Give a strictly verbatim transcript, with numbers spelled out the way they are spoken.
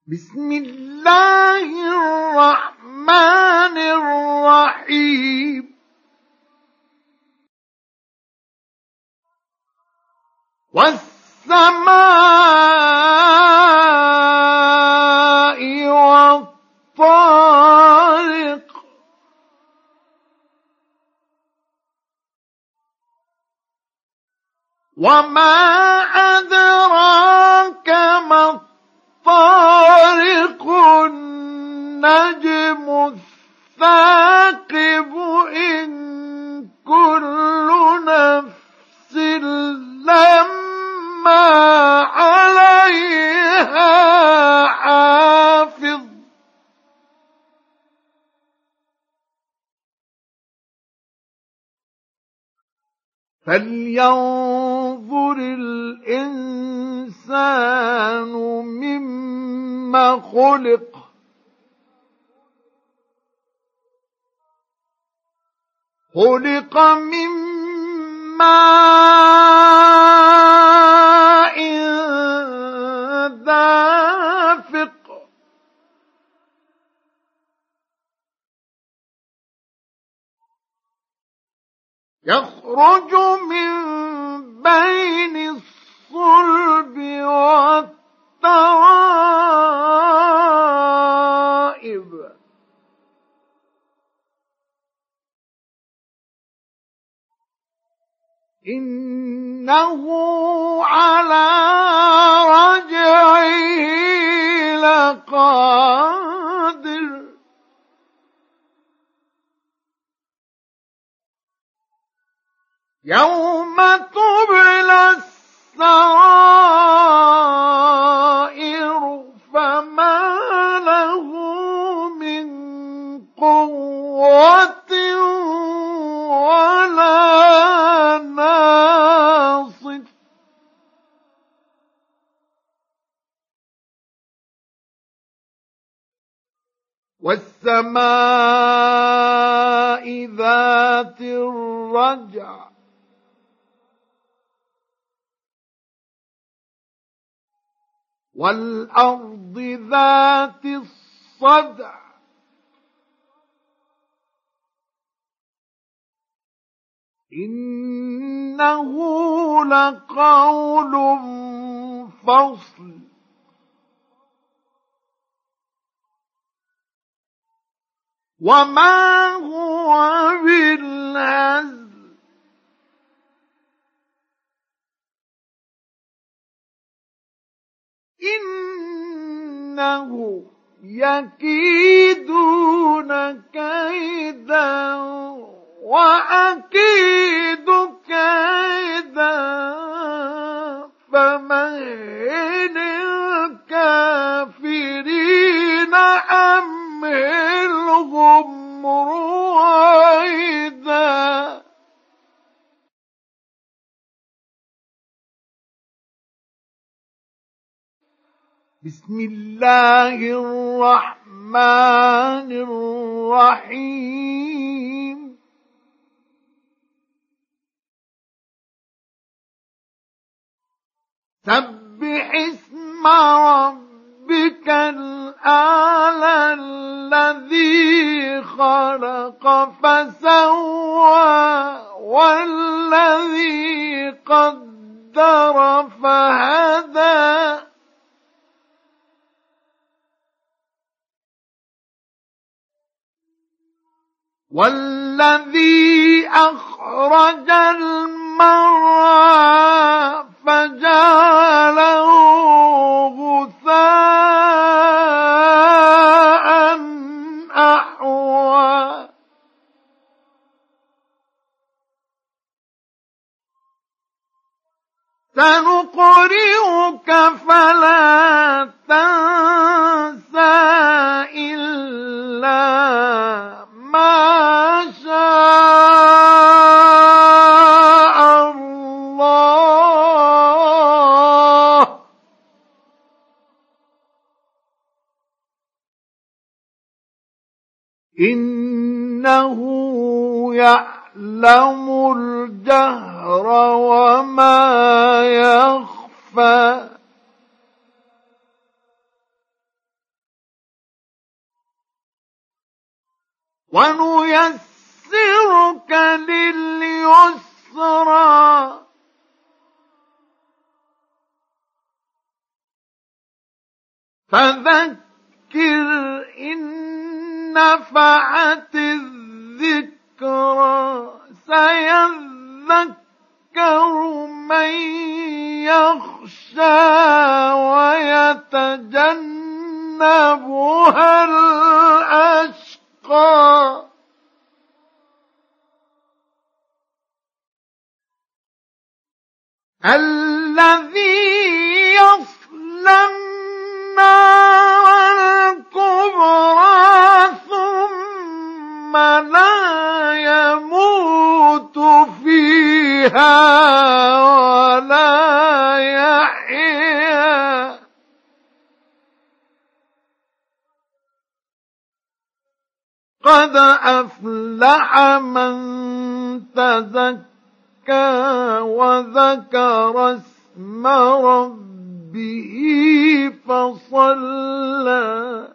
بسم الله الرحمن الرحيم. والسماء والطارق وما أدراك ما الطارق النجم الثاقب إن كل نفس لما عليها حافظ فلينظر الإنسان مما خلق خلق من ماء دافق يخرج من بين الصلب والترائب إنه على رجعه لقادر يوم تبلى السرائر فما له من قوة ولا ناصر والسماء ذات الرجع والأرض ذات الصدع إنه لقول فصل وما هو بالهزل إنه يكيدون كيدا وأكيد كيدا فمهل الكافرين أمهلهم رويدا بسم الله الرحمن الرحيم سبح اسم ربك الأعلى الذي خلق فسوى والذي قدر فهدى والذي أخرج المرعى فجعله غثاء أحوى سنقرئك فلا تنسى إلا ما شاء الله إنه يعلم الجهر وما يخفى ونيسرك لليسرى فذكر إن نفعت الذكرى سيذكر من يخشى ويتجنبها الأشقى الذي يصلى النار الكبرى ثم لا يموت فيها ولا يحيا قد أفلح من تزكى وذكر اسم ربه فصلى